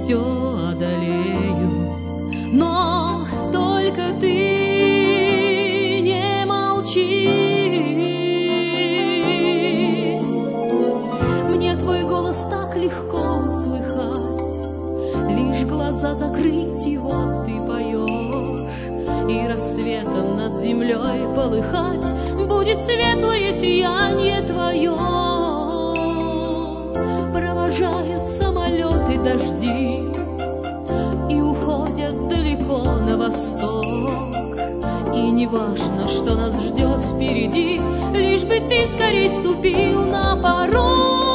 все одолею, но только ты не молчи. Мне твой голос так легко услыхать, лишь глаза закрыть, и вот ты поешь, и рассветом над землей полыхать будет светлое сияние твое. Провожают самолеты дожди и уходят далеко на восток, и не важно, что нас ждет впереди, лишь бы ты скорей ступил на порог.